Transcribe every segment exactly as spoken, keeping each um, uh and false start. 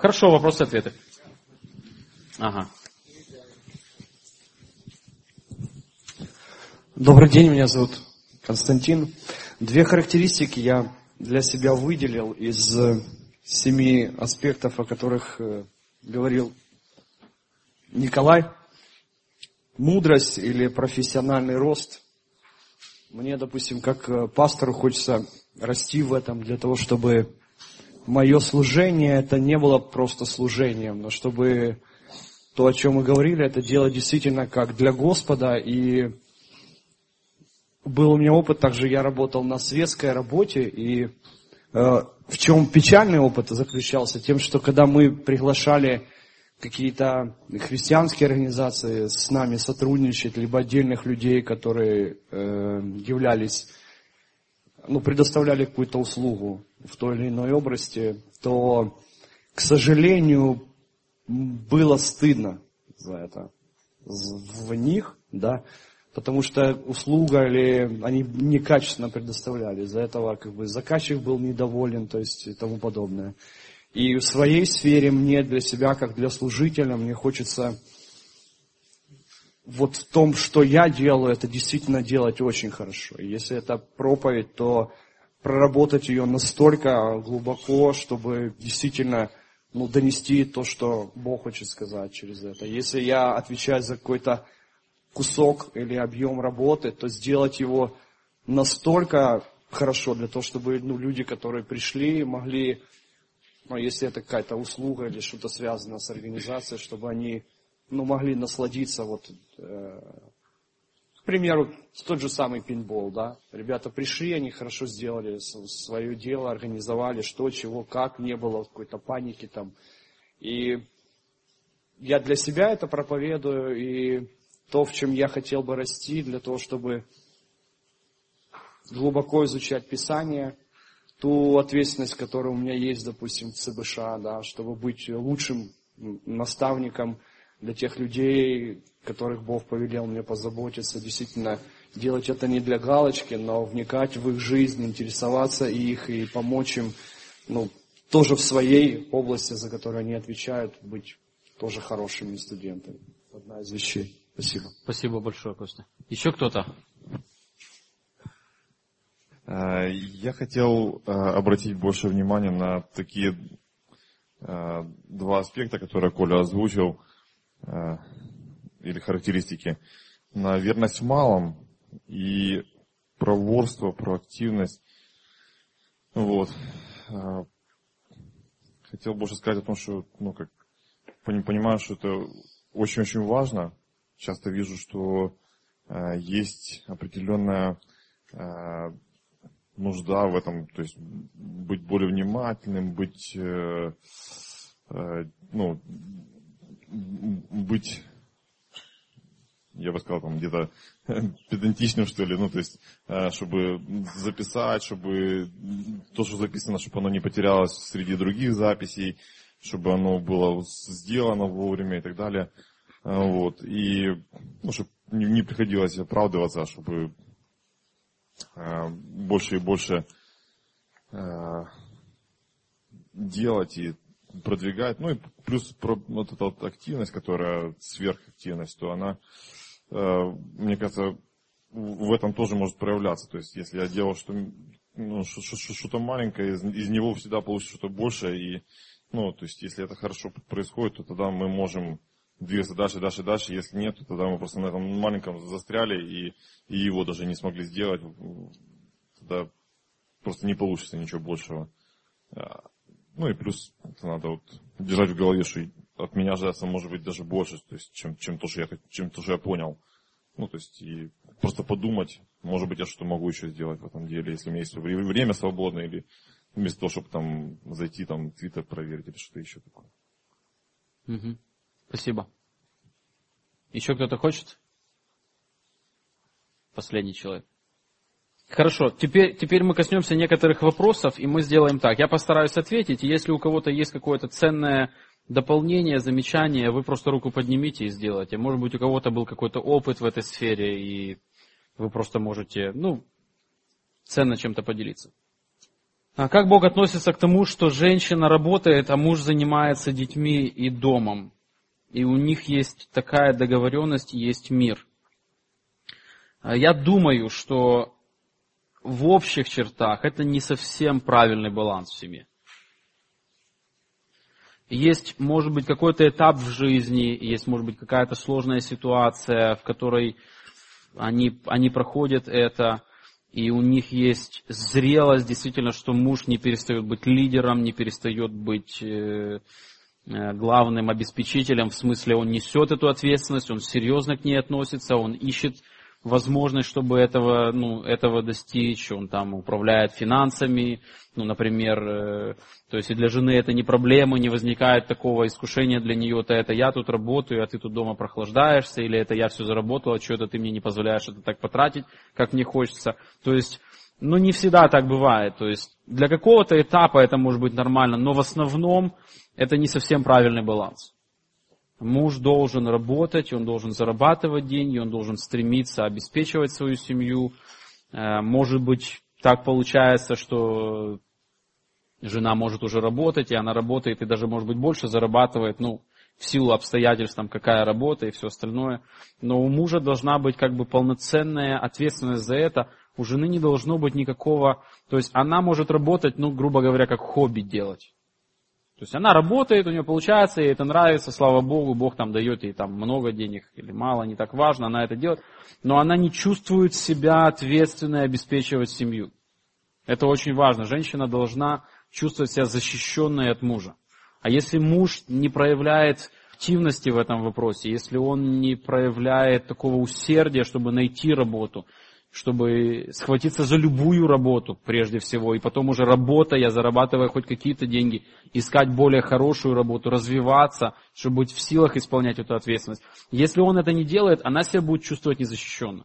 Хорошо, вопросы-ответы. Ага. Добрый день, меня зовут Константин. Две характеристики я для себя выделил из семи аспектов, о которых говорил Николай. Мудрость или профессиональный рост. Мне, допустим, как пастору хочется расти в этом для того, чтобы мое служение это не было просто служением, но чтобы то, о чем мы говорили, это делать действительно как для Господа. И был у меня опыт, также я работал на светской работе, и э, в чем печальный опыт заключался? Тем, что когда мы приглашали какие-то христианские организации с нами сотрудничать, либо отдельных людей, которые э, являлись, ну, предоставляли какую-то услугу в той или иной области, то, к сожалению, было стыдно за это в них, да, потому что услуга или они некачественно предоставляли, из-за этого как бы заказчик был недоволен, то есть и тому подобное. И в своей сфере мне для себя, как для служителя, мне хочется вот в том, что я делаю, это действительно делать очень хорошо. И если это проповедь, то проработать ее настолько глубоко, чтобы действительно ну, донести то, что Бог хочет сказать через это. Если я отвечаю за какой-то кусок или объем работы, то сделать его настолько хорошо для того, чтобы ну, люди, которые пришли, могли... Но если это какая-то услуга или что-то связано с организацией, чтобы они ну, могли насладиться, вот, э, к примеру, тот же самый пейнтбол, да. Ребята пришли, они хорошо сделали свое дело, организовали что, чего, как, не было какой-то паники там. И я для себя это проповедую, и то, в чем я хотел бы расти, для того, чтобы глубоко изучать Писание, ту ответственность, которая у меня есть, допустим, в ЦБШ, да, чтобы быть лучшим наставником для тех людей, которых Бог повелел мне позаботиться, действительно делать это не для галочки, но вникать в их жизнь, интересоваться их и помочь им, ну, тоже в своей области, за которую они отвечают, быть тоже хорошими студентами. Одна из вещей. Спасибо. Спасибо большое, Костя. Еще кто-то? Я хотел обратить больше внимания на такие два аспекта, которые Коля озвучил, или характеристики. На верность в малом и проворство, проактивность. Вот. Хотел больше сказать о том, что, ну, как, понимаю, что это очень-очень важно. Часто вижу, что есть определенная нужда в этом, то есть быть более внимательным, быть, э, э, ну, быть, я бы сказал, там, где-то педантичным, что ли, ну, то есть, э, чтобы записать, чтобы то, что записано, чтобы оно не потерялось среди других записей, чтобы оно было сделано вовремя и так далее, вот, и, ну, чтобы не, не приходилось оправдываться, чтобы больше и больше э, делать и продвигать. Ну и плюс вот эта вот активность, которая сверхактивность, то она, э, мне кажется, в этом тоже может проявляться. То есть если я делал что, ну, что-то маленькое, из, из него всегда получится что-то большее. И, ну, то есть если это хорошо происходит, то тогда мы можем двигаться дальше, дальше, дальше. Если нет, то тогда мы просто на этом маленьком застряли и, и его даже не смогли сделать. Тогда просто не получится ничего большего. Ну и плюс надо вот держать в голове, что от меня ожидается может быть даже больше, то есть, чем, чем, то, что я, чем то, что я понял. Ну, то есть, и просто подумать, может быть, я что-то могу еще сделать в этом деле, если у меня есть время свободное, или вместо того, чтобы там зайти, там, Твиттер проверить, или что-то еще такое. Угу. Спасибо. Еще кто-то хочет? Последний человек. Хорошо, теперь, теперь мы коснемся некоторых вопросов, и мы сделаем так. Я постараюсь ответить, и если у кого-то есть какое-то ценное дополнение, замечание, вы просто руку поднимите и сделайте. Может быть, у кого-то был какой-то опыт в этой сфере, и вы просто можете, ну, ценно чем-то поделиться. А как Бог относится к тому, что женщина работает, а муж занимается детьми и домом? И у них есть такая договоренность, есть мир. Я думаю, что в общих чертах это не совсем правильный баланс в семье. Есть, может быть, какой-то этап в жизни, есть, может быть, какая-то сложная ситуация, в которой они, они проходят это, и у них есть зрелость, действительно, что муж не перестает быть лидером, не перестает быть э, э, главным обеспечителем, в смысле он несет эту ответственность, он серьезно к ней относится, он ищет возможность, чтобы этого, ну, этого достичь, он там управляет финансами, ну, например, э, то есть и для жены это не проблема, не возникает такого искушения для нее, то это я тут работаю, а ты тут дома прохлаждаешься, или это я все заработала, что это ты мне не позволяешь это так потратить, как мне хочется. То есть, ну, не всегда так бывает, то есть для какого-то этапа это может быть нормально, но в основном это не совсем правильный баланс. Муж должен работать, он должен зарабатывать деньги, он должен стремиться обеспечивать свою семью. Может быть, так получается, что жена может уже работать, и она работает, и даже, может быть, больше зарабатывает, ну, в силу обстоятельств, там, какая работа и все остальное. Но у мужа должна быть как бы полноценная ответственность за это. У жены не должно быть никакого... То есть она может работать, ну, грубо говоря, как хобби делать. То есть она работает, у нее получается, ей это нравится, слава Богу, Бог там дает ей там много денег или мало, не так важно, она это делает. Но она не чувствует себя ответственной обеспечивать семью. Это очень важно. Женщина должна чувствовать себя защищенной от мужа. А если муж не проявляет активности в этом вопросе, если он не проявляет такого усердия, чтобы найти работу, чтобы схватиться за любую работу прежде всего, и потом уже работая, зарабатывая хоть какие-то деньги, искать более хорошую работу, развиваться, чтобы быть в силах исполнять эту ответственность. Если он это не делает, она себя будет чувствовать незащищенно.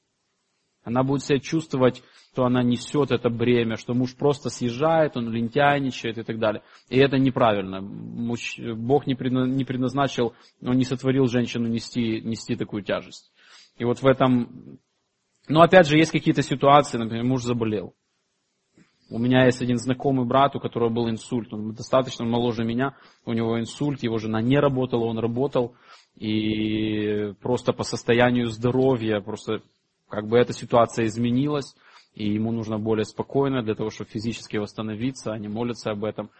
Она будет себя чувствовать, что она несет это бремя, что муж просто съезжает, он лентяйничает и так далее. И это неправильно. Бог не предназначил, он не сотворил женщину нести, нести такую тяжесть. И вот в этом... Но опять же, есть какие-то ситуации, например, муж заболел. У меня есть один знакомый брат, у которого был инсульт, он достаточно моложе меня, у него инсульт, его жена не работала, он работал, и просто по состоянию здоровья, просто как бы эта ситуация изменилась, и ему нужно более спокойно для того, чтобы физически восстановиться, они молятся об этом.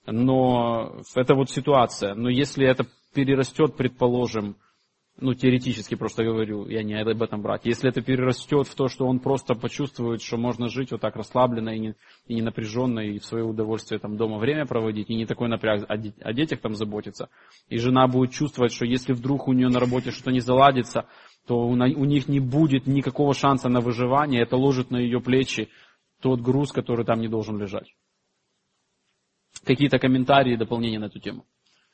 Но это вот ситуация, но если это перерастет, предположим, ну, теоретически просто говорю, я не об этом брать. Если это перерастет в то, что он просто почувствует, что можно жить вот так расслабленно и не, и не напряженно, и в свое удовольствие там дома время проводить, и не такой напряг о, де, о детях там заботиться, и жена будет чувствовать, что если вдруг у нее на работе что-то не заладится, то у, у них не будет никакого шанса на выживание, это ложит на ее плечи тот груз, который там не должен лежать. Какие-то комментарии и дополнения на эту тему?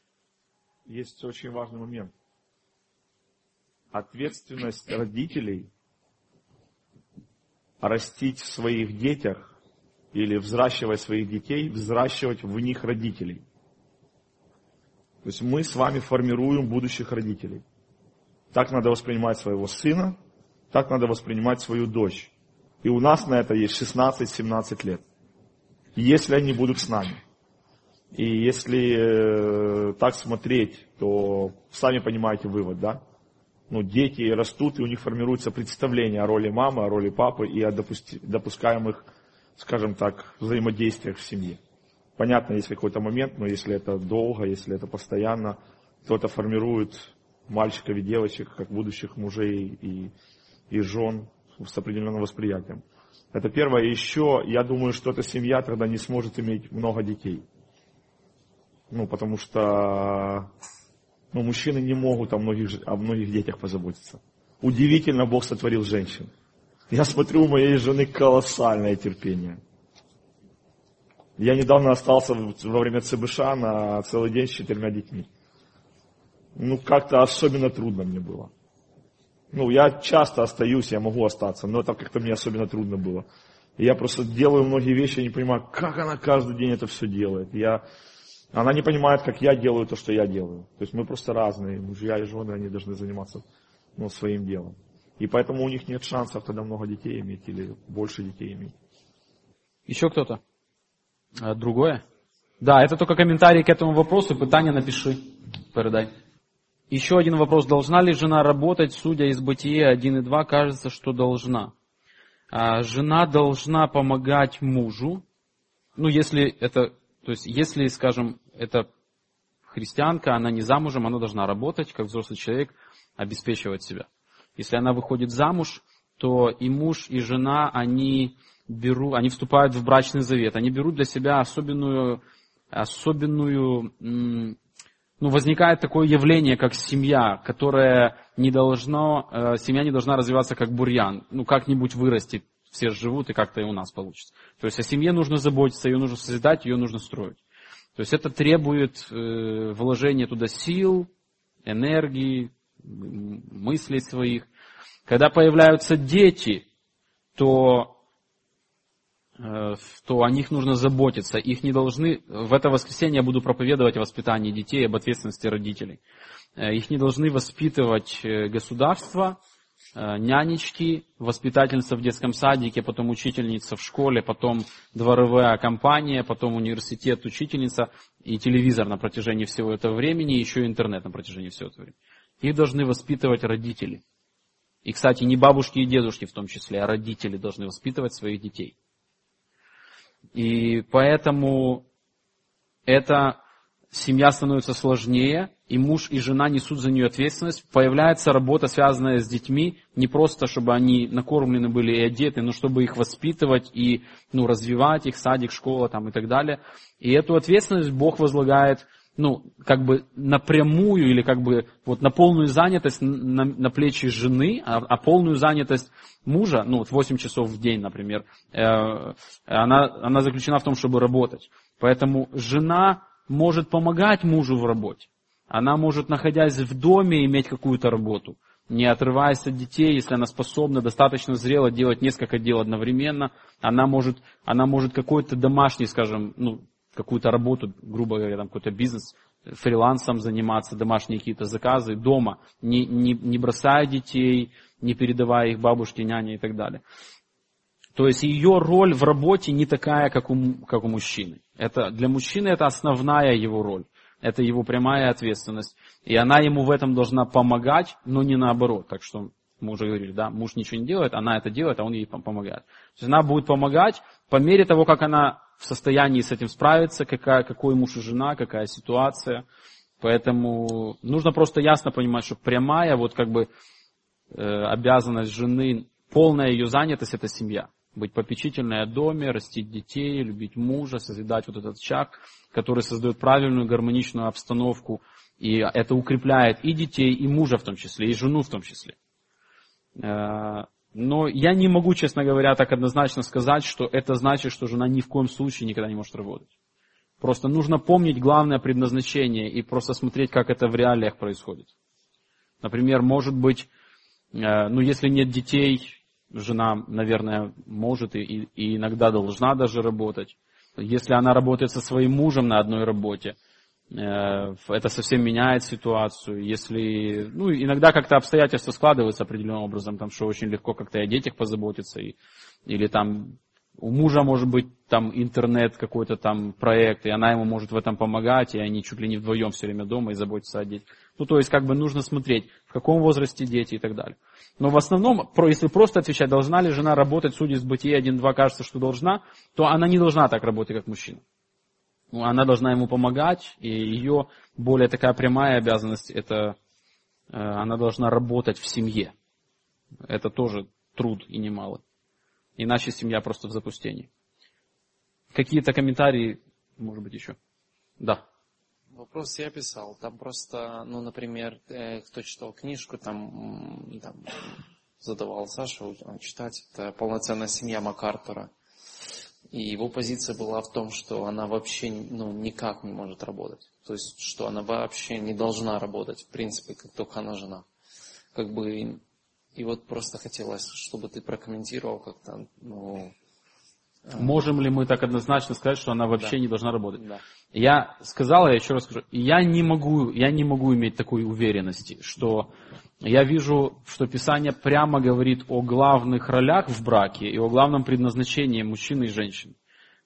Есть очень важный момент. Ответственность родителей растить в своих детях или взращивать своих детей, взращивать в них родителей. То есть мы с вами формируем будущих родителей. Так надо воспринимать своего сына, так надо воспринимать свою дочь. И у нас на это есть шестнадцать-семнадцать лет. Если они будут с нами. И если э, так смотреть, то сами понимаете вывод, да? Ну, дети растут, и у них формируется представление о роли мамы, о роли папы и о допусти- допускаемых, скажем так, взаимодействиях в семье. Понятно, есть какой-то момент, но если это долго, если это постоянно, то это формирует мальчиков и девочек, как будущих мужей и, и жен с определенным восприятием. Это первое. Еще, я думаю, что эта семья тогда не сможет иметь много детей. Ну, потому что... Но мужчины не могут о многих, о многих детях позаботиться. Удивительно, Бог сотворил женщин. Я смотрю, у моей жены колоссальное терпение. Я недавно остался во время ЦБШ на целый день с четырьмя детьми. Ну, как-то особенно трудно мне было. Ну, я часто остаюсь, я могу остаться, но это как-то мне особенно трудно было. И я просто делаю многие вещи, я не понимаю, как она каждый день это все делает. Я... Она не понимает, как я делаю то, что я делаю. То есть мы просто разные, мужья и жены, они должны заниматься, ну, своим делом. И поэтому у них нет шансов тогда много детей иметь или больше детей иметь. Еще кто-то? А другое? Да, это только комментарий к этому вопросу. Пытание напиши, передай. Еще один вопрос. Должна ли жена работать? Судя из Бытия один и два, кажется, что должна. А, жена должна помогать мужу. Ну, если это, то есть, если, скажем, это христианка, она не замужем, она должна работать, как взрослый человек, обеспечивать себя. Если она выходит замуж, то и муж, и жена, они берут, они вступают в брачный завет. Они берут для себя особенную, особенную, ну, возникает такое явление, как семья, которое не должно, семья не должна развиваться как бурьян. Ну, как-нибудь вырасти, все живут, и как-то и у нас получится. То есть о семье нужно заботиться, ее нужно созидать, ее нужно строить. То есть это требует э, вложения туда сил, энергии, мыслей своих. Когда появляются дети, то, э, то о них нужно заботиться. Их не должны, в это воскресенье я буду проповедовать о воспитании детей, об ответственности родителей. Э, их не должны воспитывать государство, нянечки, воспитательница в детском садике, потом учительница в школе, потом дворовая компания, потом университет, учительница и телевизор на протяжении всего этого времени, и еще интернет на протяжении всего этого времени. Их должны воспитывать родители. И, кстати, не бабушки и дедушки в том числе, а родители должны воспитывать своих детей. И поэтому эта семья становится сложнее, и муж и жена несут за нее ответственность. Появляется работа, связанная с детьми, не просто, чтобы они накормлены были и одеты, но чтобы их воспитывать и ну, развивать их, садик, школа там, и так далее. И эту ответственность Бог возлагает ну, как бы напрямую или как бы вот на полную занятость на, на плечи жены, а, а полную занятость мужа, ну вот восемь часов в день, например, э, она, она заключена в том, чтобы работать. Поэтому жена может помогать мужу в работе. Она может, находясь в доме, иметь какую-то работу, не отрываясь от детей, если она способна достаточно зрело делать несколько дел одновременно. Она может, она может какой-то домашний, скажем, ну, какую-то работу, грубо говоря, там какой-то бизнес, фрилансом заниматься, домашние какие-то заказы дома, не, не, не бросая детей, не передавая их бабушке, няне и так далее. То есть ее роль в работе не такая, как у, как у мужчины. Это, для мужчины это основная его роль. Это его прямая ответственность. И она ему в этом должна помогать, но не наоборот. Так что мы уже говорили, да, муж ничего не делает, она это делает, а он ей помогает. То есть она будет помогать по мере того, как она в состоянии с этим справиться, какая, какой муж и жена, какая ситуация. Поэтому нужно просто ясно понимать, что прямая вот как бы э, обязанность жены, полная ее занятость — это семья. Быть попечительной о доме, растить детей, любить мужа, созидать вот этот очаг, который создает правильную гармоничную обстановку. И это укрепляет и детей, и мужа в том числе, и жену в том числе. Но я не могу, честно говоря, так однозначно сказать, что это значит, что жена ни в коем случае никогда не может работать. Просто нужно помнить главное предназначение и просто смотреть, как это в реалиях происходит. Например, может быть, ну если нет детей, жена, наверное, может и, и иногда должна даже работать. Если она работает со своим мужем на одной работе, это совсем меняет ситуацию. Если, ну, иногда как-то обстоятельства складываются определенным образом, там, что очень легко как-то и о детях позаботиться, и, или там у мужа может быть там интернет какой-то там проект, и она ему может в этом помогать, и они чуть ли не вдвоем все время дома и заботятся о детях. Ну, то есть, как бы нужно смотреть, в каком возрасте дети и так далее. Но в основном, если просто отвечать, должна ли жена работать, судя из Бытия один-два, кажется, что должна, то она не должна так работать, как мужчина. Она должна ему помогать, и ее более такая прямая обязанность, это она должна работать в семье. Это тоже труд и немало. Иначе семья просто в запустении. Какие-то комментарии, может быть, еще? Да. Вопрос я писал. Там просто, ну, например, кто читал книжку, там, там задавал Саша читать, это «Полноценная семья» МакАртура. И его позиция была в том, что она вообще ну, никак не может работать. То есть, что она вообще не должна работать, в принципе, как только она жена. Как бы, и вот просто хотелось, чтобы ты прокомментировал как-то, ну... Можем ли мы так однозначно сказать, что она вообще да. не должна работать? Да. Я сказал, я еще раз скажу, я не могу, я не могу иметь такой уверенности, что я вижу, что Писание прямо говорит о главных ролях в браке и о главном предназначении мужчины и женщины.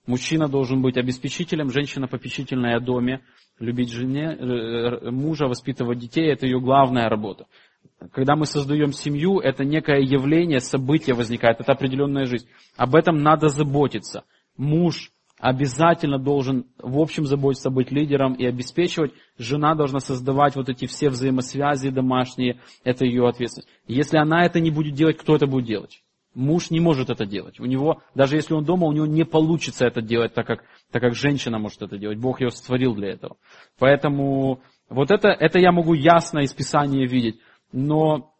Мужчина должен быть обеспечителем, женщина попечительная о доме, любить жене, мужа, воспитывать детей – это ее главная работа. Когда мы создаем семью, это некое явление, событие возникает, это определенная жизнь. Об этом надо заботиться. Муж обязательно должен в общем заботиться, быть лидером и обеспечивать. Жена должна создавать вот эти все взаимосвязи домашние, это ее ответственность. Если она это не будет делать, кто это будет делать? Муж не может это делать. У него, даже если он дома, у него не получится это делать, так как, так как женщина может это делать. Бог ее сотворил для этого. Поэтому вот это, это я могу ясно из Писания видеть. Но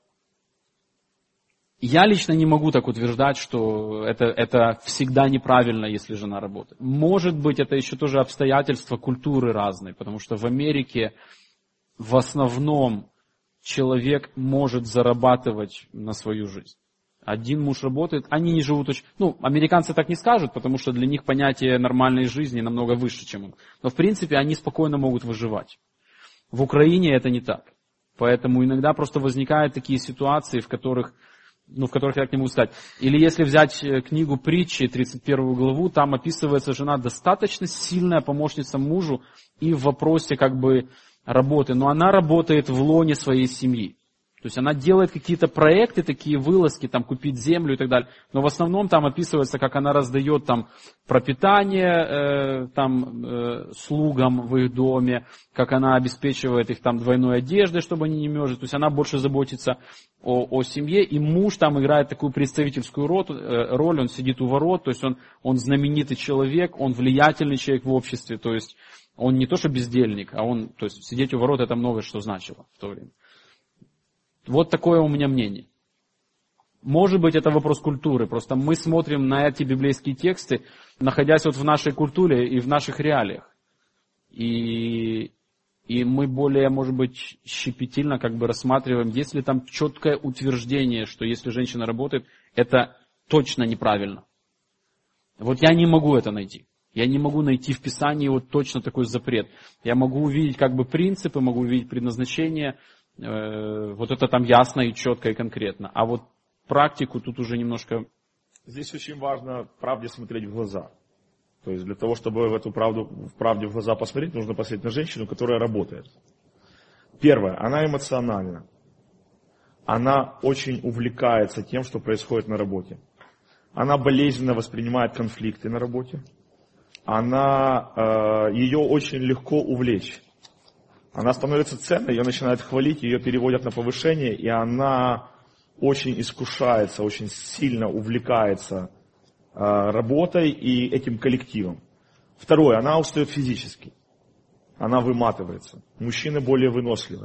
я лично не могу так утверждать, что это, это всегда неправильно, если жена работает. Может быть, это еще тоже обстоятельства культуры разные, потому что в Америке в основном человек может зарабатывать на свою жизнь. Один муж работает, они не живут очень... Ну, американцы так не скажут, потому что для них понятие нормальной жизни намного выше, чем им. Но в принципе они спокойно могут выживать. В Украине это не так. Поэтому иногда просто возникают такие ситуации, в которых, ну, в которых я так не могу сказать. Или если взять книгу Притчи, тридцать первую главу, там описывается жена достаточно сильная помощница мужу и в вопросе как бы работы. Но она работает в лоне своей семьи. То есть она делает какие-то проекты, такие вылазки, там, купить землю и так далее. Но в основном там описывается, как она раздает там пропитание э, там, э, слугам в их доме, как она обеспечивает их там двойной одеждой, чтобы они не мерзли. То есть она больше заботится о, о семье. И муж там играет такую представительскую роль, э, роль, он сидит у ворот, то есть он, он знаменитый человек, он влиятельный человек в обществе. То есть он не то что бездельник, а он, то есть сидеть у ворот это многое что значило в то время. Вот такое у меня мнение. Может быть, это вопрос культуры. Просто мы смотрим на эти библейские тексты, находясь вот в нашей культуре и в наших реалиях. И, и мы более, может быть, щепетильно как бы рассматриваем, есть ли там четкое утверждение, что если женщина работает, это точно неправильно. Вот я не могу это найти. Я не могу найти в Писании вот точно такой запрет. Я могу увидеть как бы принципы, могу увидеть предназначение. Вот это там ясно и четко и конкретно. А вот практику тут уже немножко... Здесь очень важно правде смотреть в глаза. То есть для того, чтобы в эту правду, в правде в глаза посмотреть, нужно посмотреть на женщину, которая работает. Первое, она эмоциональна. Она очень увлекается тем, что происходит на работе. Она болезненно воспринимает конфликты на работе. Она, э, ее очень легко увлечь. Она становится ценной, ее начинают хвалить, ее переводят на повышение, и она очень искушается, очень сильно увлекается э, работой и этим коллективом. Второе, она устает физически, она выматывается. Мужчины более выносливы.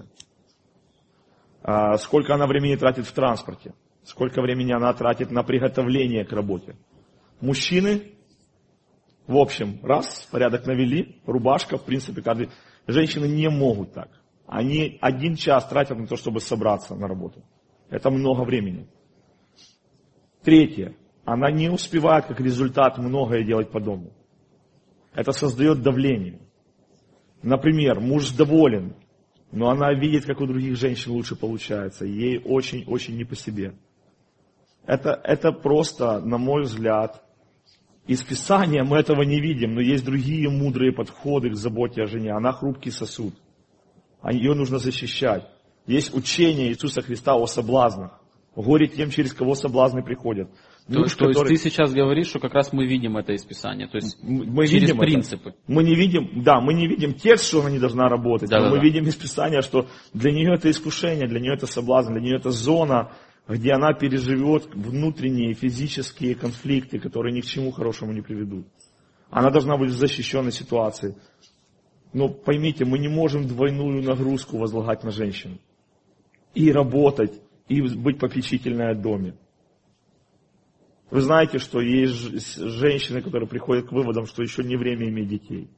Э, сколько она времени тратит в транспорте, сколько времени она тратит на приготовление к работе. Мужчины, в общем, раз, порядок навели, рубашка, в принципе, каждый... Женщины не могут так. Они один час тратят на то, чтобы собраться на работу. Это много времени. Третье. Она не успевает, как результат, многое делать по дому. Это создает давление. Например, муж доволен, но она видит, как у других женщин лучше получается. Ей очень-очень не по себе. Это, это просто, на мой взгляд, из Писания мы этого не видим, но есть другие мудрые подходы к заботе о жене. Она хрупкий сосуд. Ее нужно защищать. Есть учение Иисуса Христа о соблазнах. Горе тем, через кого соблазны приходят. То, Муж, то который... есть ты сейчас говоришь, что как раз мы видим это из Писания, то есть мы через видим принципы. Это. Мы не видим, да, мы не видим текст, что она не должна работать, да, но да, мы да. видим из Писания, что для нее это искушение, для нее это соблазн, для нее это зона, где она переживет внутренние физические конфликты, которые ни к чему хорошему не приведут. Она должна быть в защищенной ситуации. Но поймите, мы не можем двойную нагрузку возлагать на женщину. И работать, и быть попечительной о доме. Вы знаете, что есть женщины, которые приходят к выводам, что еще не время иметь детей.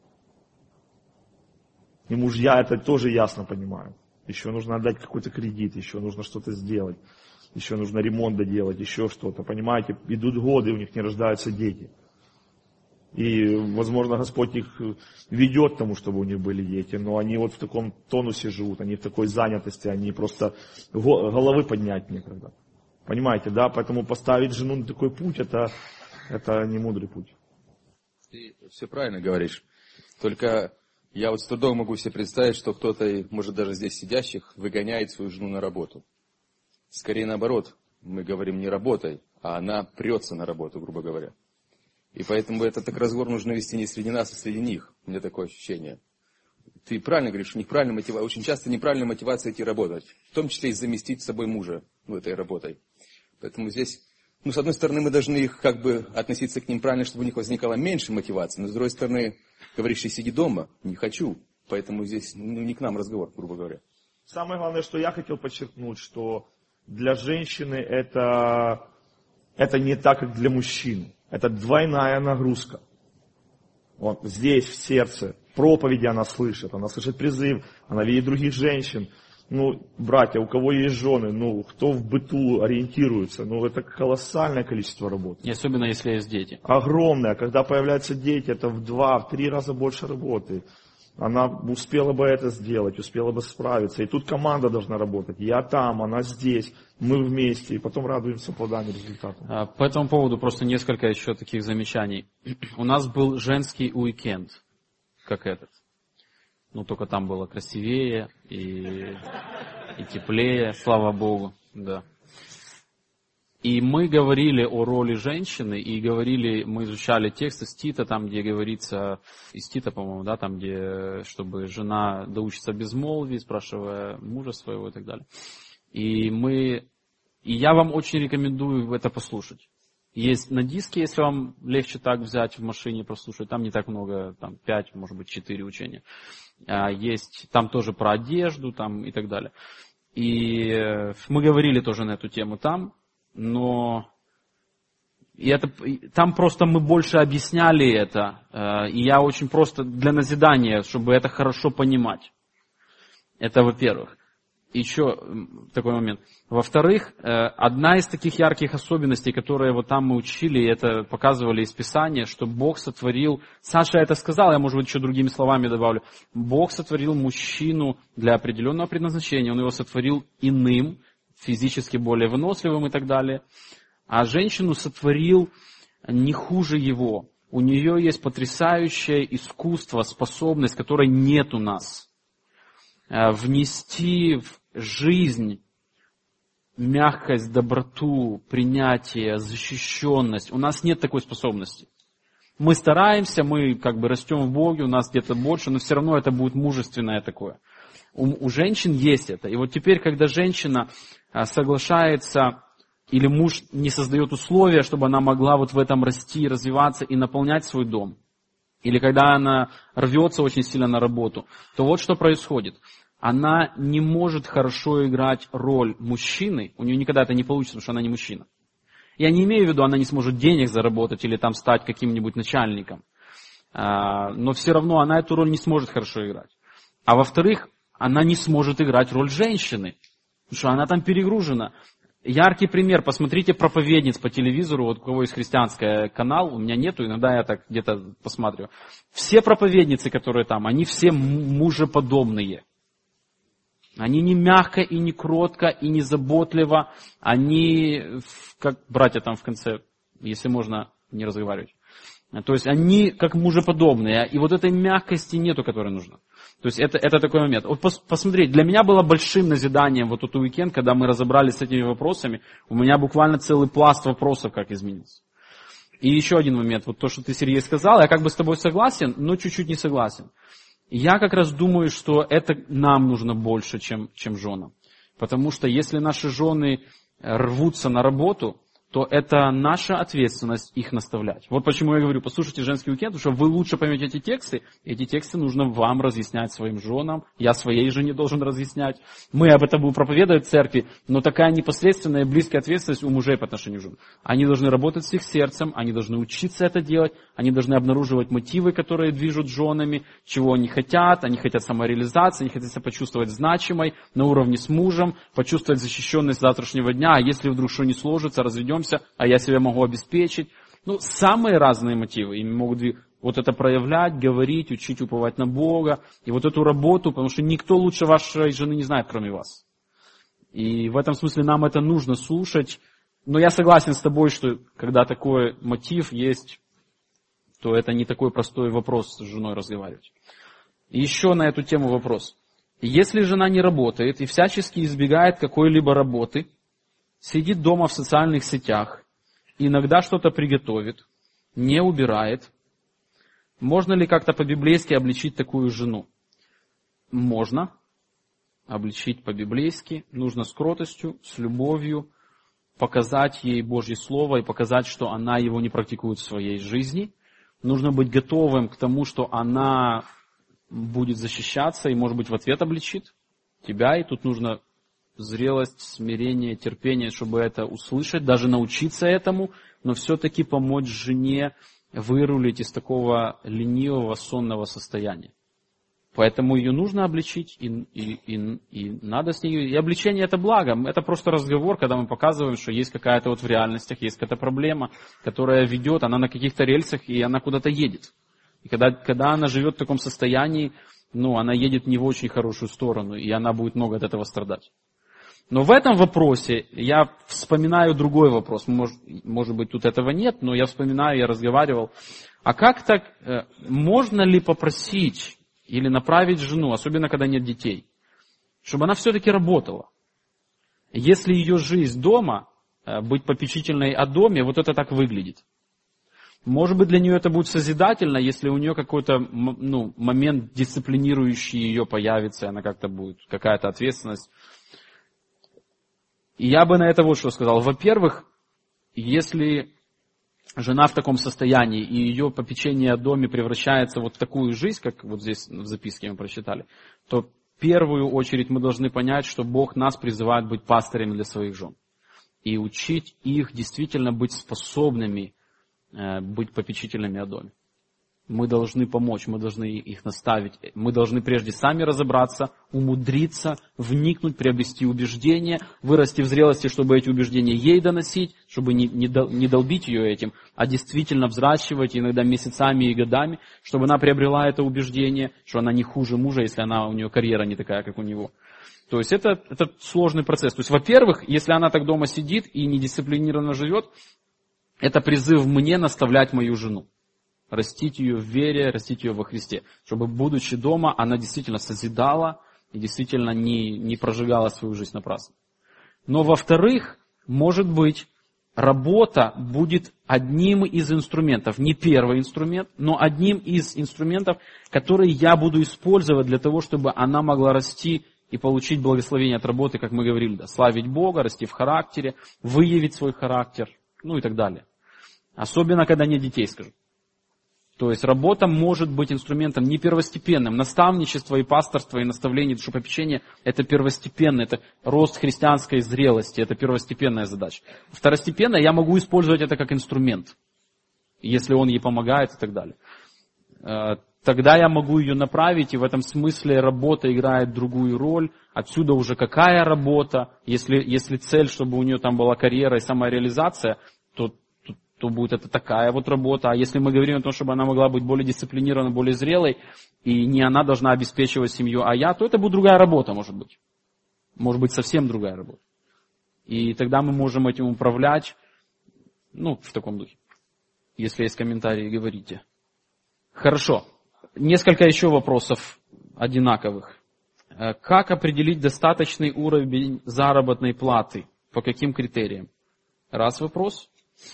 И мужья это тоже ясно понимают. Еще нужно отдать какой-то кредит, еще нужно что-то сделать. Еще нужно ремонт доделать, еще что-то. Понимаете, идут годы, у них не рождаются дети. И, возможно, Господь их ведет к тому, чтобы у них были дети, но они вот в таком тонусе живут, они в такой занятости, они просто головы поднять некогда. Понимаете, да? Поэтому поставить жену на такой путь, это, это не мудрый путь. Ты все правильно говоришь. Только я вот с трудом могу себе представить, что кто-то, может даже здесь сидящих, выгоняет свою жену на работу. Скорее наоборот, мы говорим не работай, а она прется на работу, грубо говоря. И поэтому этот так разговор нужно вести не среди нас, а среди них. У меня такое ощущение. Ты правильно говоришь, неправильная мотивация. Очень часто неправильная мотивация идти работать. В том числе и заместить с собой мужа ну, этой работой. Поэтому здесь, ну, с одной стороны, мы должны их как бы относиться к ним правильно, чтобы у них возникало меньше мотивации. Но с другой стороны, говоришь, и сиди дома, не хочу. Поэтому здесь ну, не к нам разговор, грубо говоря. Самое главное, что я хотел подчеркнуть, что для женщины это, это не так, как для мужчин. Это двойная нагрузка. Вот здесь, в сердце, проповеди она слышит, она слышит призыв, она видит других женщин. Ну, братья, у кого есть жены, ну, кто в быту ориентируется, ну, это колоссальное количество работы. И особенно, если есть дети. Огромное. Когда появляются дети, это в два, в три раза больше работы. Она успела бы это сделать, успела бы справиться. И тут команда должна работать. Я там, она здесь, мы вместе. И потом радуемся плодами результата. По этому поводу просто несколько еще таких замечаний. У нас был женский уикенд, как этот. Ну, только там было красивее и, и теплее, слава Богу, да. И мы говорили о роли женщины, и говорили, мы изучали тексты с Тита, там, где говорится, из Тита, по-моему, да, там, где, чтобы жена доучится безмолвии, спрашивая мужа своего и так далее. И мы, и я вам очень рекомендую это послушать. Есть на диске, если вам легче так взять в машине, прослушать, там не так много, там пять, может быть, четыре учения. Есть там тоже про одежду, там и так далее. И мы говорили тоже на эту тему там. Но и это, там просто мы больше объясняли это, и я очень просто для назидания, чтобы это хорошо понимать. Это во-первых. Еще такой момент. Во-вторых, одна из таких ярких особенностей, которые вот там мы учили, это показывали из Писания, что Бог сотворил, Саша это сказал, я, может быть, еще другими словами добавлю, Бог сотворил мужчину для определенного предназначения, Он его сотворил иным, физически более выносливым и так далее. А женщину сотворил не хуже его. У нее есть потрясающее искусство, способность, которой нет у нас. Внести в жизнь мягкость, доброту, принятие, защищенность. У нас нет такой способности. Мы стараемся, мы как бы растем в Боге, у нас где-то больше, но все равно это будет мужественное такое. У, у женщин есть это. И вот теперь, когда женщина соглашается, или муж не создает условия, чтобы она могла вот в этом расти, развиваться и наполнять свой дом, или когда она рвется очень сильно на работу, то вот что происходит. Она не может хорошо играть роль мужчины, у нее никогда это не получится, потому что она не мужчина. Я не имею в виду, она не сможет денег заработать или там стать каким-нибудь начальником, но все равно она эту роль не сможет хорошо играть. А во-вторых, она не сможет играть роль женщины, потому что она там перегружена. Яркий пример, посмотрите проповедниц по телевизору, вот у кого есть христианский канал, у меня нету, иногда я так где-то посматриваю. Все проповедницы, которые там, они все мужеподобные. Они не мягко и не кротко и не заботливо, они, как братья там в конце, если можно не разговаривать. То есть они как мужеподобные, и вот этой мягкости нету, которой нужна. То есть это, это такой момент. Вот пос, посмотрите, для меня было большим назиданием вот этот уикенд, когда мы разобрались с этими вопросами, у меня буквально целый пласт вопросов, как изменился. И еще один момент, вот то, что ты, Сергей, сказал, я как бы с тобой согласен, но чуть-чуть не согласен. Я как раз думаю, что это нам нужно больше, чем, чем женам. Потому что если наши жены рвутся на работу, то это наша ответственность их наставлять. Вот почему я говорю, послушайте женский уикенд, потому что вы лучше поймете эти тексты. Эти тексты нужно вам разъяснять своим женам. Я своей жене должен разъяснять. Мы об этом будем проповедовать в церкви, но такая непосредственная и близкая ответственность у мужей по отношению к женам. Они должны работать с их сердцем, они должны учиться это делать, они должны обнаруживать мотивы, которые движут женами, чего они хотят. Они хотят самореализации, они хотят себя почувствовать значимой на уровне с мужем, почувствовать защищенность завтрашнего дня, а если вдруг что не сложится, разведем, а я себя могу обеспечить. Ну, самые разные мотивы. Ими могут вот это проявлять, говорить, учить, уповать на Бога. И вот эту работу, потому что никто лучше вашей жены не знает, кроме вас. И в этом смысле нам это нужно слушать. Но я согласен с тобой, что когда такой мотив есть, то это не такой простой вопрос с женой разговаривать. Еще на эту тему вопрос. Если жена не работает и всячески избегает какой-либо работы, сидит дома в социальных сетях, иногда что-то приготовит, не убирает, можно ли как-то по-библейски обличить такую жену? Можно обличить по-библейски, нужно с кротостью, с любовью, показать ей Божье Слово и показать, что она его не практикует в своей жизни. Нужно быть готовым к тому, что она будет защищаться и, может быть, в ответ обличит тебя. И тут нужно зрелость, смирение, терпение, чтобы это услышать, даже научиться этому, но все-таки помочь жене вырулить из такого ленивого, сонного состояния. Поэтому ее нужно обличить, и, и, и, и надо с ней... И обличение это благо, это просто разговор, когда мы показываем, что есть какая-то вот в реальностях, есть какая-то проблема, которая ведет, она на каких-то рельсах, и она куда-то едет. И когда, когда она живет в таком состоянии, ну, она едет не в очень хорошую сторону, и она будет много от этого страдать. Но в этом вопросе я вспоминаю другой вопрос. Может, может быть, тут этого нет, но я вспоминаю, я разговаривал. А как так, можно ли попросить или направить жену, особенно когда нет детей, чтобы она все-таки работала? Если ее жизнь дома, быть попечительной о доме, вот это так выглядит. Может быть, для нее это будет созидательно, если у нее какой-то ну, момент дисциплинирующий ее появится, и она как-то будет, какая-то ответственность. И я бы на это вот что сказал. Во-первых, если жена в таком состоянии, и ее попечение о доме превращается вот в такую жизнь, как вот здесь в записке мы прочитали, то в первую очередь мы должны понять, что Бог нас призывает быть пастырями для своих жен. И учить их действительно быть способными э, быть попечительными о доме. Мы должны помочь, мы должны их наставить. Мы должны прежде сами разобраться, умудриться, вникнуть, приобрести убеждения, вырасти в зрелости, чтобы эти убеждения ей доносить, чтобы не, не, дол, не долбить ее этим, а действительно взращивать иногда месяцами и годами, чтобы она приобрела это убеждение, что она не хуже мужа, если она, у нее карьера не такая, как у него. То есть это, это сложный процесс. То есть, во-первых, если она так дома сидит и недисциплинированно живет, это призыв мне наставлять мою жену. Растить ее в вере, растить ее во Христе. Чтобы, будучи дома, она действительно созидала и действительно не, не прожигала свою жизнь напрасно. Но, во-вторых, может быть, работа будет одним из инструментов, не первый инструмент, но одним из инструментов, который я буду использовать для того, чтобы она могла расти и получить благословение от работы, как мы говорили, да, славить Бога, расти в характере, выявить свой характер, ну и так далее. Особенно, когда нет детей, скажу. То есть работа может быть инструментом не первостепенным. Наставничество и пасторство, и наставление, душепопечение – это первостепенно, это рост христианской зрелости, это первостепенная задача. Второстепенно я могу использовать это как инструмент, если он ей помогает и так далее. Тогда я могу ее направить, и в этом смысле работа играет другую роль. Отсюда уже какая работа, если, если цель, чтобы у нее там была карьера и самореализация, то то будет это такая вот работа. А если мы говорим о том, чтобы она могла быть более дисциплинированной, более зрелой, и не она должна обеспечивать семью, а я, то это будет другая работа, может быть. Может быть, совсем другая работа. И тогда мы можем этим управлять, ну, в таком духе. Если есть комментарии, говорите. Хорошо. Несколько еще вопросов одинаковых. Как определить достаточный уровень заработной платы? По каким критериям? Раз вопрос.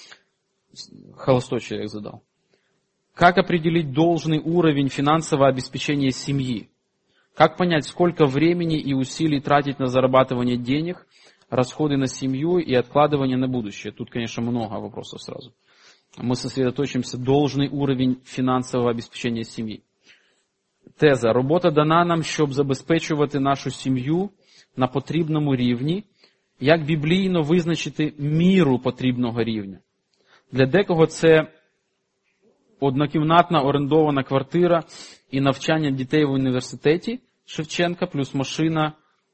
Холостой человек задал. Как определить должный уровень финансового обеспечения семьи? Как понять, сколько времени и усилий тратить на зарабатывание денег, расходы на семью и откладывание на будущее? Тут, конечно, много вопросов сразу. Мы сосредоточимся должний уровень фінансового обеспечення сім'ї. Теза. Робота дана нам, щоб забезпечувати нашу сім'ю на потрібному рівні. Як біблійно визначити міру потрібного рівня? Для декого це однокімнатна орендована квартира і навчання дітей в університеті Шевченка плюс машина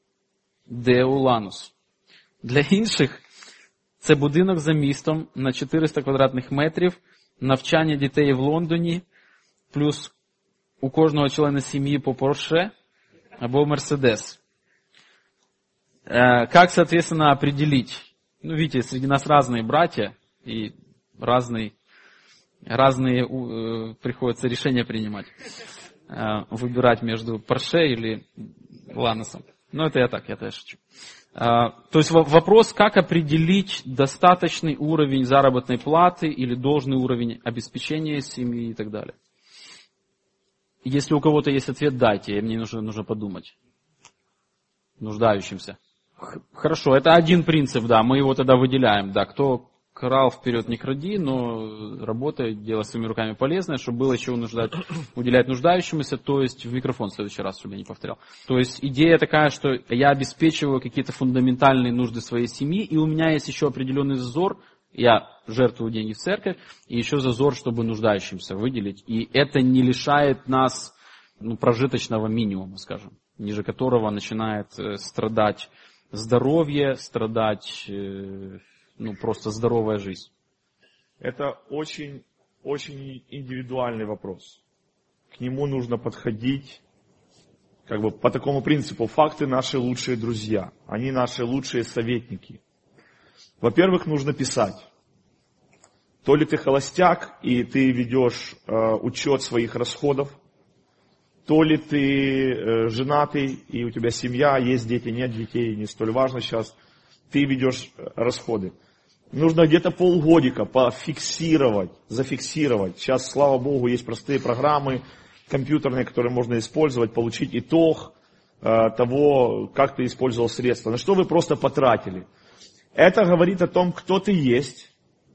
Део Ланус. Для інших це будинок за містом на чотириста квадратних метрів, навчання дітей в Лондоні, плюс у кожного члена сім'ї по Порше або Мерседес. Как, соответственно, определить? Ну, видите, среди нас разные братья и разный разные э, приходится решения принимать. Э, выбирать между Porsche или Ланосом. Но это я так, я тоже шучу. Э, то есть вопрос, как определить достаточный уровень заработной платы или должный уровень обеспечения семьи и так далее. Если у кого-то есть ответ, дайте, мне нужно, нужно подумать. Нуждающимся. Хорошо, это один принцип, да, мы его тогда выделяем, да, кто крал, вперед не кради, но работай, делай своими руками полезное, чтобы было еще нуждать, уделять нуждающемуся, то есть в микрофон в следующий раз, чтобы я не повторял. То есть идея такая, что я обеспечиваю какие-то фундаментальные нужды своей семьи, и у меня есть еще определенный зазор, я жертвую деньги в церковь, и еще зазор, чтобы нуждающимся выделить, и это не лишает нас ну, прожиточного минимума, скажем, ниже которого начинает э, страдать здоровье, страдать э, ну, просто здоровая жизнь. Это очень, очень индивидуальный вопрос. К нему нужно подходить как бы по такому принципу. Факты наши лучшие друзья. Они наши лучшие советники. Во-первых, нужно писать. То ли ты холостяк, и ты ведешь э, учет своих расходов, то ли ты э, женатый, и у тебя семья, есть дети, нет детей, не столь важно сейчас, ты ведешь расходы. Нужно где-то полгодика пофиксировать, зафиксировать. Сейчас, слава Богу, есть простые программы компьютерные, которые можно использовать, получить итог э, того, как ты использовал средства, на что вы просто потратили. Это говорит о том, кто ты есть.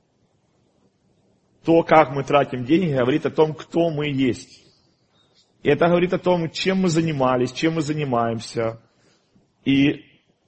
То, как мы тратим деньги, говорит о том, кто мы есть. И это говорит о том, чем мы занимались, чем мы занимаемся. И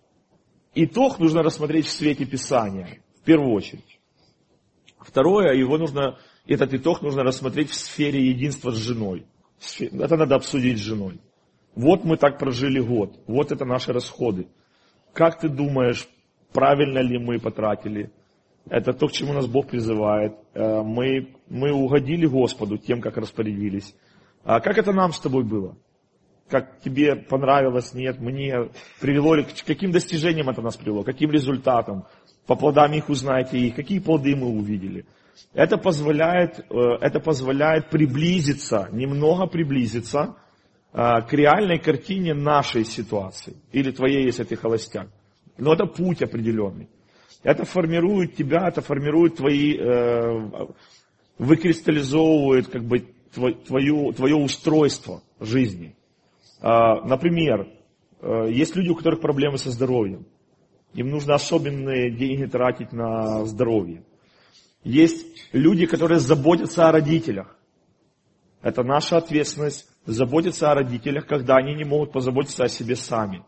итог нужно рассмотреть в свете Писания, в первую очередь. Второе, его нужно, этот итог нужно рассмотреть в сфере единства с женой. Это надо обсудить с женой. Вот мы так прожили год, вот это наши расходы. Как ты думаешь, правильно ли мы потратили? Это то, к чему нас Бог призывает. Мы, мы угодили Господу тем, как распорядились. А как это нам с тобой было? Как тебе понравилось, нет, мне привело ли, к каким достижениям это нас привело, каким результатам? По плодам их узнаете их, какие плоды мы увидели. Это позволяет, это позволяет приблизиться, немного приблизиться к реальной картине нашей ситуации. Или твоей, если ты холостяк. Но это путь определенный. Это формирует тебя, это формирует твои, э, выкристаллизовывает как бы твое, твое устройство жизни. Э, например, э, есть люди, у которых проблемы со здоровьем. Им нужно особенные деньги тратить на здоровье. Есть люди, которые заботятся о родителях. Это наша ответственность заботиться о родителях, когда они не могут позаботиться о себе сами.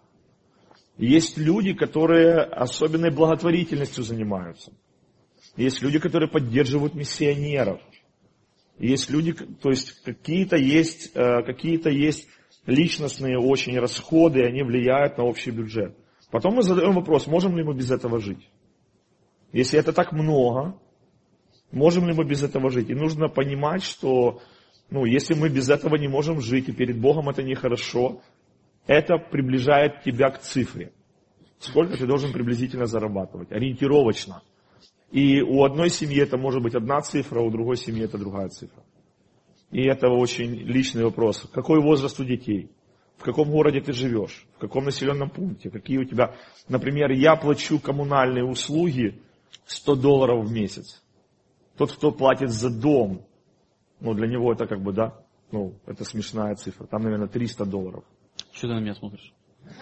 Есть люди, которые особенной благотворительностью занимаются. Есть люди, которые поддерживают миссионеров. Есть люди, то есть какие-то есть, какие-то есть личностные очень расходы, и они влияют на общий бюджет. Потом мы задаем вопрос, можем ли мы без этого жить? Если это так много, можем ли мы без этого жить? И нужно понимать, что ну, если мы без этого не можем жить, и перед Богом это нехорошо, это приближает тебя к цифре. Сколько ты должен приблизительно зарабатывать, ориентировочно. И у одной семьи это может быть одна цифра, у другой семьи это другая цифра. И это очень личный вопрос. Какой возраст у детей? В каком городе ты живешь? В каком населенном пункте? Какие у тебя... Например, я плачу коммунальные услуги сто долларов в месяц. Тот, кто платит за дом, ну для него это как бы, да, ну это смешная цифра. Там, наверное, триста долларов. Что ты на меня смотришь?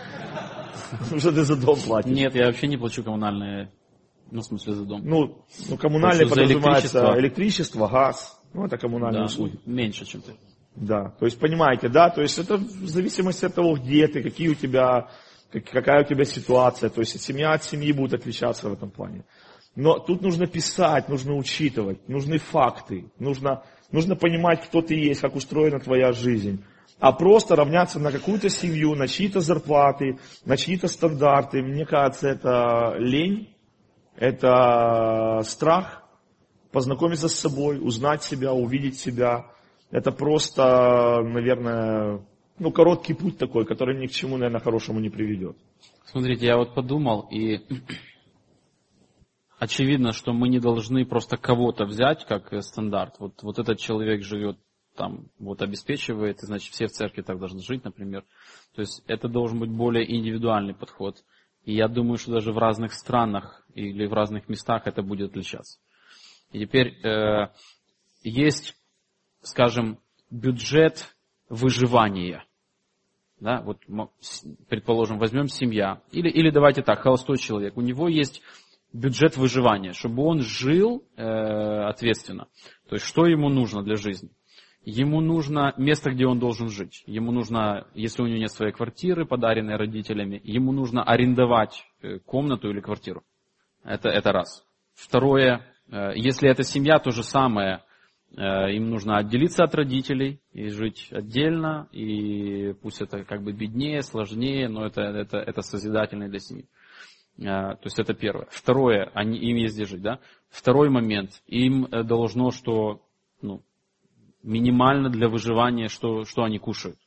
Что ты за дом платишь? Нет, я вообще не плачу коммунальные, ну, в смысле, за дом. Ну, ну коммунальные Плачу за подразумевается электричество. электричество, газ. Ну, это коммунальные Да, услуги. ну, меньше, чем ты. Да, то есть, понимаете, да, то есть это в зависимости от того, где ты, какие у тебя, как- какая у тебя ситуация. То есть семья от семьи будет отличаться в этом плане. Но тут нужно писать, нужно учитывать, нужны факты, нужно, нужно понимать, кто ты есть, как устроена твоя жизнь. А просто равняться на какую-то семью, на чьи-то зарплаты, на чьи-то стандарты, мне кажется, это лень, это страх познакомиться с собой, узнать себя, увидеть себя. Это просто, наверное, ну, короткий путь такой, который ни к чему, наверное, хорошему не приведет. Смотрите, я вот подумал, и очевидно, что мы не должны просто кого-то взять как стандарт. Вот, вот этот человек живет там, вот обеспечивает, и значит все в церкви так должны жить, например. То есть это должен быть более индивидуальный подход. И я думаю, что даже в разных странах или в разных местах это будет отличаться. И теперь э, есть, скажем, бюджет выживания. Да, вот, предположим, возьмем семья. Или, или давайте так, холостой человек. У него есть бюджет выживания, чтобы он жил э, ответственно. То есть, что ему нужно для жизни? Ему нужно место, где он должен жить. Ему нужно, если у него нет своей квартиры, подаренной родителями, ему нужно арендовать комнату или квартиру. Это, это раз. Второе, э, если это семья, то же самое. Им нужно отделиться от родителей и жить отдельно, и пусть это как бы беднее, сложнее, но это, это, это созидательно для семьи. То есть это первое. Второе, они, им есть где жить, да? Второй момент, им должно, что ну, минимально для выживания, что, что они кушают.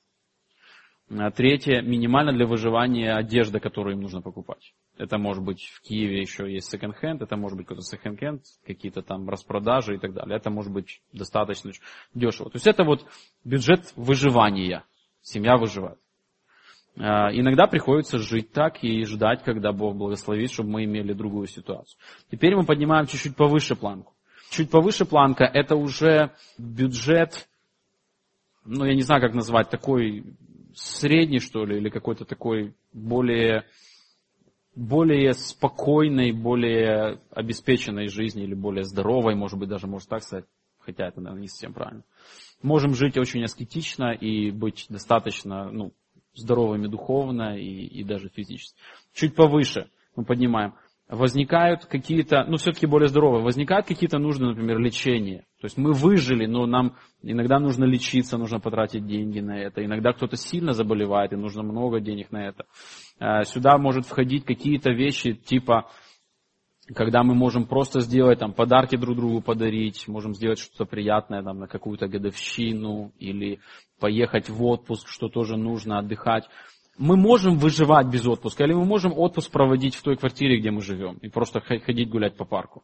Третье, минимально для выживания одежда, которую им нужно покупать. Это может быть в Киеве еще есть секонд-хенд, это может быть какой-то секонд-хенд, какие-то там распродажи и так далее. Это может быть достаточно дешево. То есть это вот бюджет выживания. Семья выживает. Иногда приходится жить так и ждать, когда Бог благословит, чтобы мы имели другую ситуацию. Теперь мы поднимаем чуть-чуть повыше планку. Чуть повыше планка это уже бюджет, ну я не знаю как назвать, такой средний что ли, или какой-то такой более... более спокойной, более обеспеченной жизни или более здоровой, может быть, даже можно так сказать, хотя это, наверное, не совсем правильно. Можем жить очень аскетично и быть достаточно ну, здоровыми духовно и, и даже физически. Чуть повыше мы поднимаем. Возникают какие-то, ну все-таки более здоровые, возникают какие-то нужды, например, лечения. То есть мы выжили, но нам иногда нужно лечиться, нужно потратить деньги на это. Иногда кто-то сильно заболевает, и нужно много денег на это. Сюда может входить какие-то вещи, типа, когда мы можем просто сделать, там, подарки друг другу подарить, можем сделать что-то приятное, там, на какую-то годовщину, или поехать в отпуск, что тоже нужно, отдыхать. Мы можем выживать без отпуска, или мы можем отпуск проводить в той квартире, где мы живем, и просто ходить гулять по парку.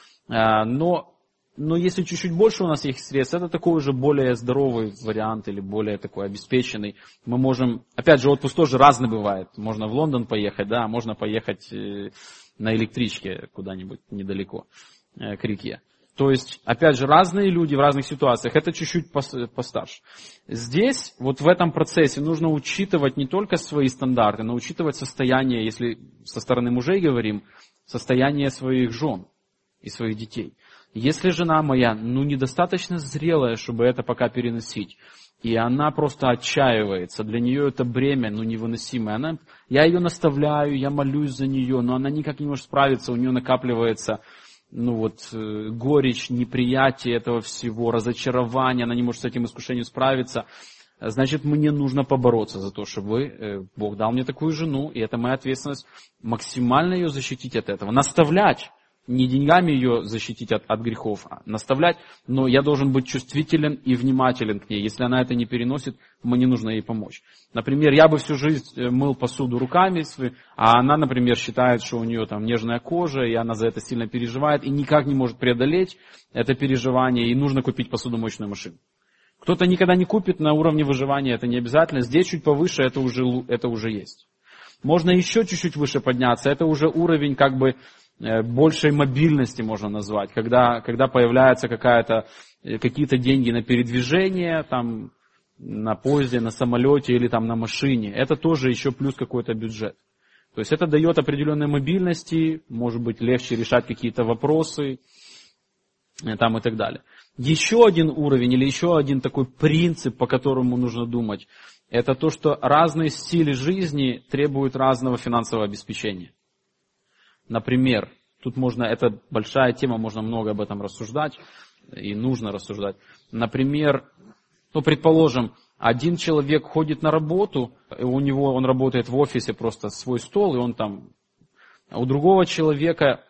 Но, но если чуть-чуть больше у нас есть средств, это такой уже более здоровый вариант, или более такой обеспеченный. Мы можем, опять же, отпуск тоже разный бывает. Можно в Лондон поехать, да, можно поехать на электричке куда-нибудь недалеко к реке. То есть, опять же, разные люди в разных ситуациях. Это чуть-чуть постарше. Здесь, вот в этом процессе, нужно учитывать не только свои стандарты, но учитывать состояние, если со стороны мужей говорим, состояние своих жен и своих детей. Если жена моя, ну, недостаточно зрелая, чтобы это пока переносить, и она просто отчаивается, для нее это бремя, ну, невыносимое. Она, я ее наставляю, я молюсь за нее, но она никак не может справиться, у нее накапливается... ну вот, горечь, неприятие этого всего, разочарование, она не может с этим искушением справиться, значит, мне нужно побороться за то, чтобы Бог дал мне такую жену, и это моя ответственность, максимально ее защитить от этого, наставлять, не деньгами ее защитить от, от грехов, а наставлять, но я должен быть чувствителен и внимателен к ней. Если она это не переносит, мне нужно ей помочь. Например, я бы всю жизнь мыл посуду руками, а она, например, считает, что у нее там нежная кожа, и она за это сильно переживает, и никак не может преодолеть это переживание, и нужно купить посудомоечную машину. Кто-то никогда не купит на уровне выживания, это не обязательно. Здесь чуть повыше это уже, это уже есть. Можно еще чуть-чуть выше подняться, это уже уровень как бы большей мобильности можно назвать, когда, когда появляется какая-то, какие-то деньги на передвижение, там, на поезде, на самолете или там, на машине. Это тоже еще плюс какой-то бюджет. То есть это дает определенной мобильности, может быть легче решать какие-то вопросы там, и так далее. Еще один уровень или еще один такой принцип, по которому нужно думать, это то, что разные стили жизни требуют разного финансового обеспечения. Например, тут можно, это большая тема, можно много об этом рассуждать, и нужно рассуждать. Например, ну, предположим, один человек ходит на работу, и у него, он работает в офисе, просто свой стол, и он там, а у другого человека,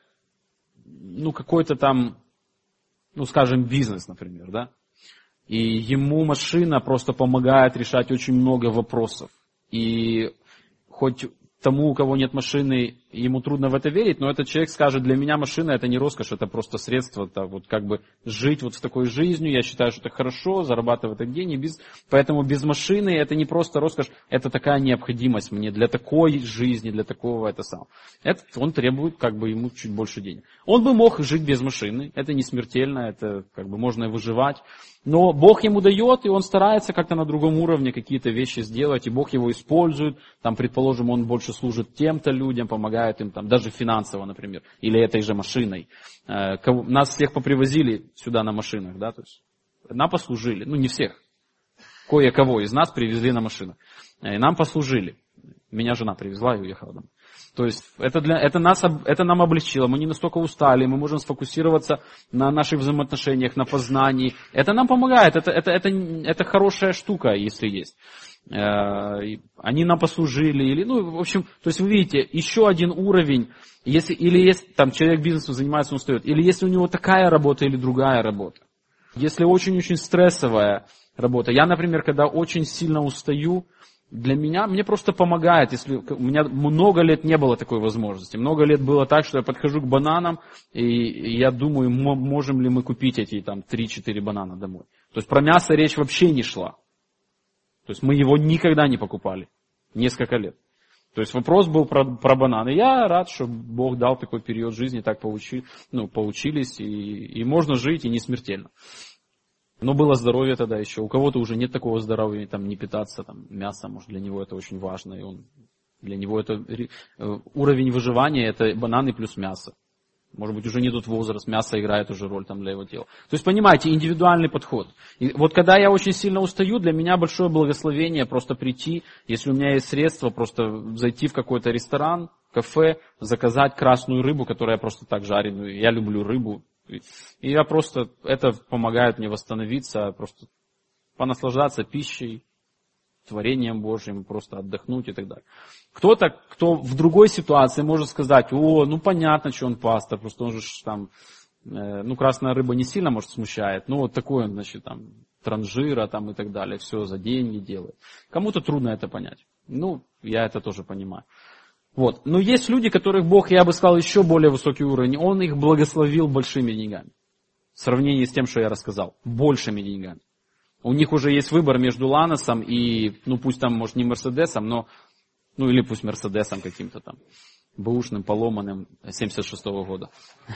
ну, какой-то там, ну, скажем, бизнес, например, да, и ему машина просто помогает решать очень много вопросов, и хоть тому, у кого нет машины, ему трудно в это верить, но этот человек скажет, для меня машина это не роскошь, это просто средство, это вот как бы жить вот в такой жизнью, я считаю, что это хорошо, зарабатывать так деньги, без, поэтому без машины это не просто роскошь, это такая необходимость мне для такой жизни, для такого это сам. Это он требует как бы ему чуть больше денег. Он бы мог жить без машины, это не смертельно, это как бы можно выживать, но Бог ему дает, и он старается как-то на другом уровне какие-то вещи сделать, и Бог его использует, там, предположим, он больше служит тем-то людям, помогает им, там, даже финансово, например, или этой же машиной. Нас всех попривозили сюда на машинах, да, то есть нам послужили, ну не всех, кое-кого из нас привезли на машинах, и нам послужили. Меня жена привезла и уехала домой. То есть это, для, это, нас, это нам облегчило, мы не настолько устали, мы можем сфокусироваться на наших взаимоотношениях, на познании. Это нам помогает, это, это, это, это хорошая штука, если есть. Они нам послужили, или, ну, в общем, то есть вы видите, еще один уровень, если, или есть, там, человек бизнесом занимается, он устает, или если у него такая работа или другая работа. Если очень-очень стрессовая работа. Я, например, когда очень сильно устаю, для меня, мне просто помогает, если у меня много лет не было такой возможности. Много лет было так, что я подхожу к бананам, и, и я думаю, можем ли мы купить эти там три-четыре банана домой. То есть про мясо речь вообще не шла. То есть мы его никогда не покупали. Несколько лет. То есть вопрос был про, про бананы. Я рад, что Бог дал такой период жизни, так поучи, ну, поучились, и, и можно жить, и не смертельно. Но было здоровье тогда еще. У кого-то уже нет такого здоровья, там, не питаться там, мясом, может, для него это очень важно. И он, для него это уровень выживания, это бананы плюс мясо. Может быть, уже не тот возраст, мясо играет уже роль там, для его тела. То есть, понимаете, индивидуальный подход. И вот когда я очень сильно устаю, для меня большое благословение просто прийти, если у меня есть средства, просто зайти в какой-то ресторан, кафе, заказать красную рыбу, которую я просто так жареную. Я люблю рыбу. И я просто, это помогает мне восстановиться, просто понаслаждаться пищей, творением Божьим, просто отдохнуть и так далее. Кто-то, кто в другой ситуации может сказать, о, ну понятно, что он пастор, просто он же там, э, ну красная рыба не сильно, может, смущает, ну вот такой он, значит, там, транжира там и так далее, все за деньги делает. Кому-то трудно это понять. Ну, я это тоже понимаю. Вот. Но есть люди, которых Бог, я бы сказал, еще более высокий уровень. Он их благословил большими деньгами. В сравнении с тем, что я рассказал. Большими деньгами. У них уже есть выбор между Ланосом и, ну пусть там, может, не Мерседесом, но, ну или пусть Мерседесом каким-то там, бэушным, поломанным, семьдесят шестого года.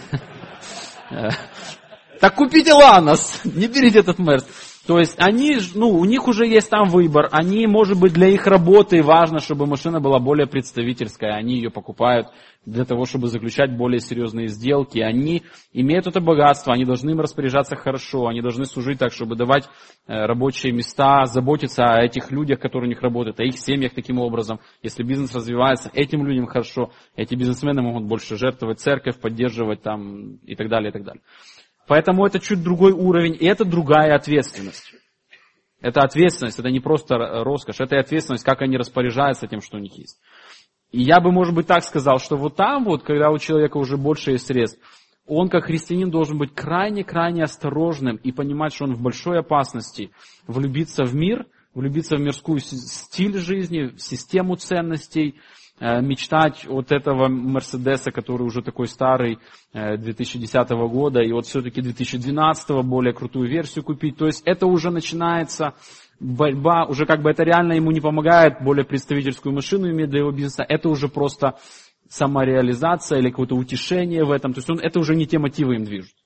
Так купите Ланос, не берите этот Мерс. То есть они, ну, у них уже есть там выбор, они, может быть, для их работы важно, чтобы машина была более представительская, они ее покупают для того, чтобы заключать более серьезные сделки, они имеют это богатство, они должны им распоряжаться хорошо, они должны служить так, чтобы давать рабочие места, заботиться о этих людях, которые у них работают, о их семьях таким образом. Если бизнес развивается, этим людям хорошо, эти бизнесмены могут больше жертвовать церковь, поддерживать там и так далее, и так далее. Поэтому это чуть другой уровень, и это другая ответственность. Это ответственность, это не просто роскошь, это ответственность, как они распоряжаются тем, что у них есть. И я бы, может быть, так сказал, что вот там вот, когда у человека уже больше есть средств, он, как христианин, должен быть крайне-крайне осторожным и понимать, что он в большой опасности влюбиться в мир, влюбиться в мирскую стиль жизни, в систему ценностей, мечтать от этого Мерседеса, который уже такой старый, две тысячи десятого года, и вот все-таки две тысячи двенадцатого более крутую версию купить. То есть это уже начинается борьба, уже как бы это реально ему не помогает более представительскую машину иметь для его бизнеса, это уже просто самореализация или какое-то утешение в этом. То есть он, это уже не те мотивы им движут.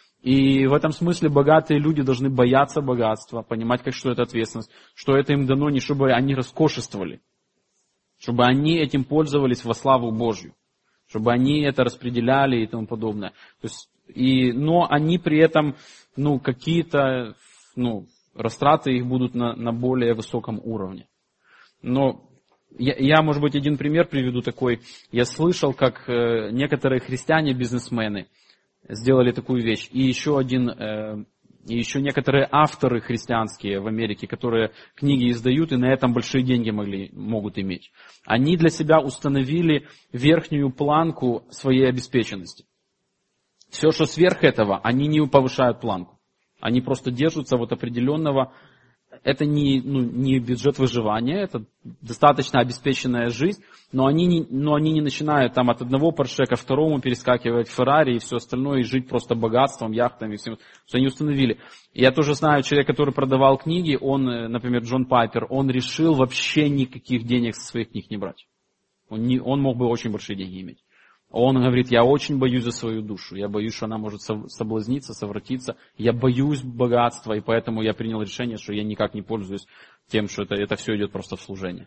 И в этом смысле богатые люди должны бояться богатства, понимать, как, что это ответственность, что это им дано не чтобы они роскошествовали, чтобы они этим пользовались во славу Божью, чтобы они это распределяли и тому подобное. То есть, и, но они при этом, ну, какие-то, ну, растраты их будут на, на более высоком уровне. Но я, я, может быть, один пример приведу такой. Я слышал, как э, некоторые христиане-бизнесмены сделали такую вещь. И еще один... Э, И еще некоторые авторы христианские в Америке, которые книги издают и на этом большие деньги могли, могут иметь. Они для себя установили верхнюю планку своей обеспеченности. Все, что сверх этого, они не повышают планку. Они просто держатся вот определенного это не, ну, не бюджет выживания, это достаточно обеспеченная жизнь, но они не, но они не начинают там от одного Порше ко второму перескакивать в Феррари и все остальное, и жить просто богатством, яхтами, всем, что они установили. Я тоже знаю человека, который продавал книги, он, например, Джон Пайпер, он решил вообще никаких денег со своих книг не брать. Он, не, он мог бы очень большие деньги иметь. Он говорит, я очень боюсь за свою душу, я боюсь, что она может соблазниться, совратиться, я боюсь богатства, и поэтому я принял решение, что я никак не пользуюсь тем, что это, это все идет просто в служение.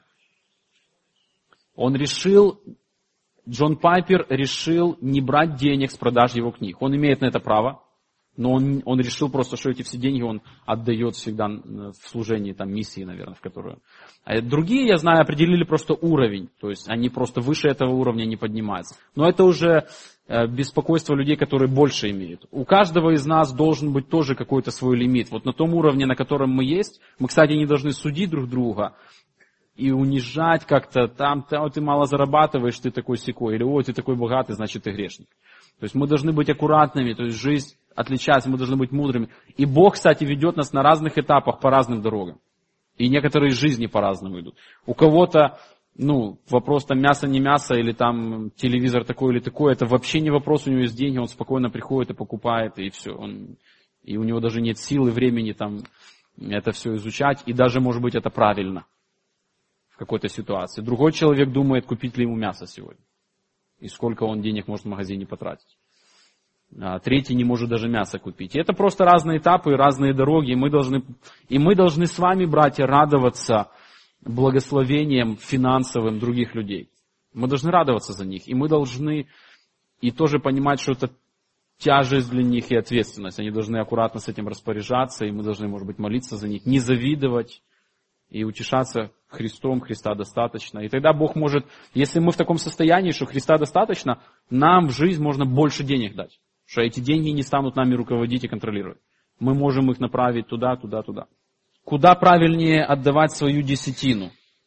Он решил, Джон Пайпер решил не брать денег с продаж его книг. Он имеет на это право, но он, он решил просто, что эти все деньги он отдает всегда в служении там, миссии, наверное, в которую. А другие, я знаю, определили просто уровень, то есть они просто выше этого уровня не поднимаются. Но это уже э, беспокойство людей, которые больше имеют. У каждого из нас должен быть тоже какой-то свой лимит. Вот на том уровне, на котором мы есть, мы, кстати, не должны судить друг друга и унижать как-то, там, там ты мало зарабатываешь, ты такой сякой, или ой, ты такой богатый, значит ты грешник. То есть мы должны быть аккуратными, то есть жизнь отличается, мы должны быть мудрыми. И Бог, кстати, ведет нас на разных этапах по разным дорогам. И некоторые жизни по-разному идут. У кого-то, ну, вопрос там мясо, не мясо, или там телевизор такой или такой, это вообще не вопрос, у него есть деньги, он спокойно приходит и покупает, и все. Он, и у него даже нет сил и времени там это все изучать, и даже, может быть, это правильно в какой-то ситуации. Другой человек думает, купить ли ему мясо сегодня, и сколько он денег может в магазине потратить. А третий не может даже мясо купить. И это просто разные этапы, разные дороги. И мы должны, и мы должны с вами, братья, радоваться благословением финансовым других людей. Мы должны радоваться за них. И мы должны и тоже понимать, что это тяжесть для них и ответственность. Они должны аккуратно с этим распоряжаться. И мы должны, может быть, молиться за них. Не завидовать и утешаться Христом. Христа достаточно. И тогда Бог может, если мы в таком состоянии, что Христа достаточно, нам в жизнь можно больше денег дать. Что эти деньги не станут нами руководить и контролировать. Мы можем их направить туда, туда, туда. Куда правильнее отдавать свою десятину?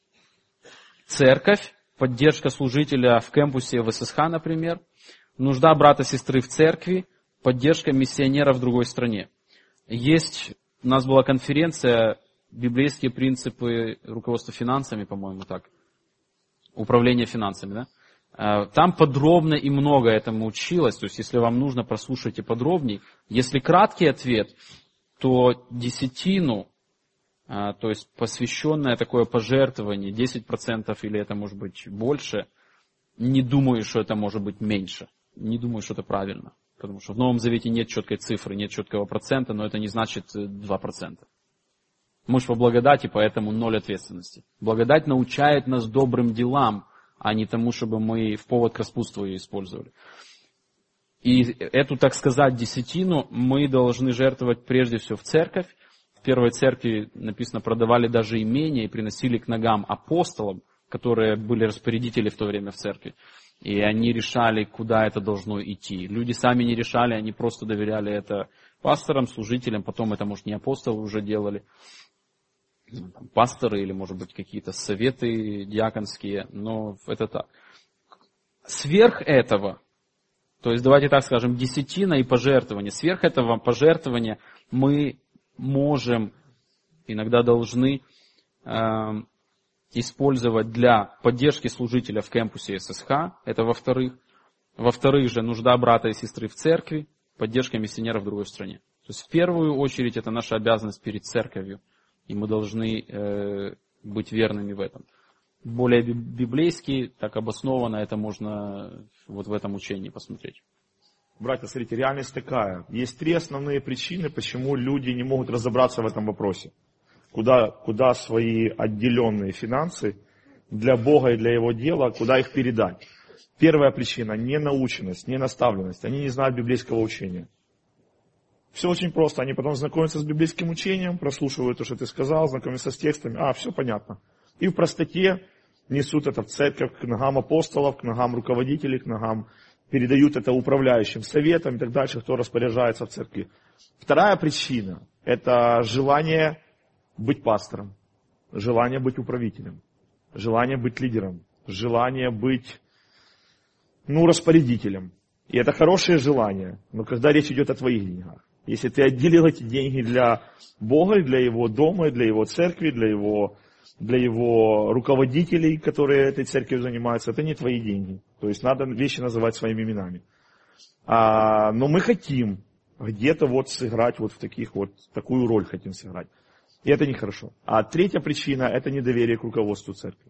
Церковь, поддержка служителя в кампусе в эс эс ха, например, нужда брата-сестры в церкви, поддержка миссионера в другой стране. Есть, у нас была конференция «Библейские принципы руководства финансами», по-моему, так, управление финансами, да? Там подробно и много этому училось, то есть если вам нужно, прослушайте подробнее. Если краткий ответ, то десятину, то есть посвященное такое пожертвование, десять процентов или это может быть больше, не думаю, что это может быть меньше. Не думаю, что это правильно. Потому что в Новом Завете нет четкой цифры, нет четкого процента, но это не значит два процента. Мы же по благодати, поэтому ноль ответственности. Благодать научает нас добрым делам, а не тому, чтобы мы в повод к распутству ее использовали. И эту, так сказать, десятину мы должны жертвовать прежде всего в церковь. В первой церкви написано, продавали даже имения и приносили к ногам апостолам, которые были распорядители в то время в церкви. И они решали, куда это должно идти. Люди сами не решали, они просто доверяли это пасторам, служителям, потом это, может, не апостолы уже делали. Там, пасторы или, может быть, какие-то советы дьяконские, но это так. Сверх этого, то есть давайте так скажем, десятина и пожертвование, сверх этого пожертвования мы можем, иногда должны э, использовать для поддержки служителя в кампусе эс эс ха, это во-вторых. Во-вторых же, нужда брата и сестры в церкви, поддержка миссионеров в другой стране. То есть в первую очередь это наша обязанность перед церковью. И мы должны э, быть верными в этом. Более библейски, так обоснованно, это можно вот в этом учении посмотреть. Братья, смотрите, реальность такая. Есть три основные причины, почему люди не могут разобраться в этом вопросе. Куда, куда свои отделенные финансы для Бога и для Его дела, куда их передать. Первая причина – ненаученность, ненаставленность. Они не знают библейского учения. Все очень просто. Они потом знакомятся с библейским учением, прослушивают то, что ты сказал, знакомятся с текстами. А, все понятно. И в простоте несут это в церковь, к ногам апостолов, к ногам руководителей, к ногам, передают это управляющим советам и так дальше, кто распоряжается в церкви. Вторая причина – это желание быть пастором, желание быть управителем, желание быть лидером, желание быть, ну, распорядителем. И это хорошее желание, но когда речь идет о твоих деньгах. Если ты отделил эти деньги для Бога, для Его дома, для Его церкви, для Его, для его руководителей, которые этой церковью занимаются, это не твои деньги. То есть надо вещи называть своими именами. А, но мы хотим где-то вот сыграть вот в таких вот, такую роль хотим сыграть. И это нехорошо. А третья причина – это недоверие к руководству церкви.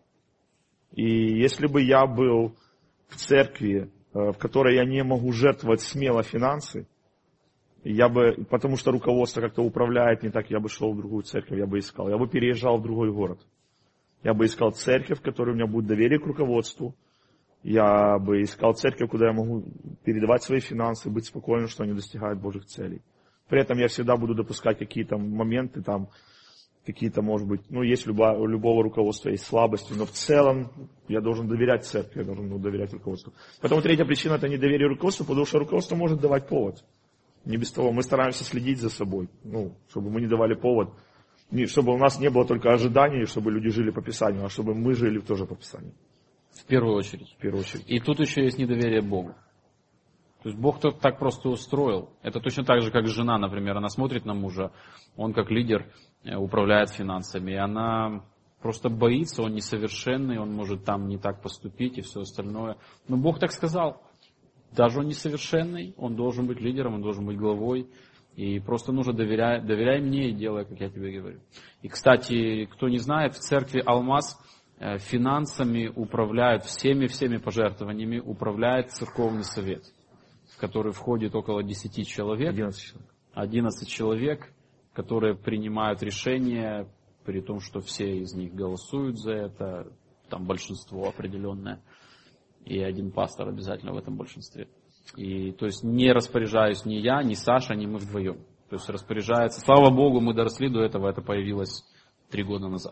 И если бы я был в церкви, в которой я не могу жертвовать смело финансы, я бы, потому что руководство как-то управляет не так, я бы шел в другую церковь, я бы искал. Я бы переезжал в другой город. Я бы искал церковь, в которой у меня будет доверие к руководству. Я бы искал церковь, куда я могу передавать свои финансы, быть спокойным, что они достигают Божьих целей. При этом я всегда буду допускать какие-то моменты, там, какие-то, может быть, ну, есть любо, у любого руководства есть слабости, но в целом я должен доверять церкви, я должен ну, доверять руководству. Поэтому третья причина – это недоверие руководству, потому что руководство может давать повод. Не без того. Мы стараемся следить за собой, ну, чтобы мы не давали повод, не, чтобы у нас не было только ожиданий, чтобы люди жили по Писанию, а чтобы мы жили тоже по Писанию. В первую очередь. В первую очередь. И тут еще есть недоверие Богу. То есть Бог тут так просто устроил. Это точно так же, как жена, например. Она смотрит на мужа, он как лидер управляет финансами, и она просто боится, он несовершенный, он может там не так поступить и все остальное. Но Бог так сказал. Даже он несовершенный, он должен быть лидером, он должен быть главой. И просто нужно доверять, доверяй мне и делай, как я тебе говорю. И, кстати, кто не знает, в церкви Алмаз финансами управляют, всеми-всеми пожертвованиями управляет церковный совет, в который входит около десяти человек. одиннадцать человек. одиннадцать человек, которые принимают решения, при том, что все из них голосуют за это, там большинство определенное. И один пастор обязательно в этом большинстве. И то есть не распоряжаюсь ни я, ни Саша, ни мы вдвоем. То есть распоряжается. Слава Богу, мы доросли до этого, это появилось три года назад.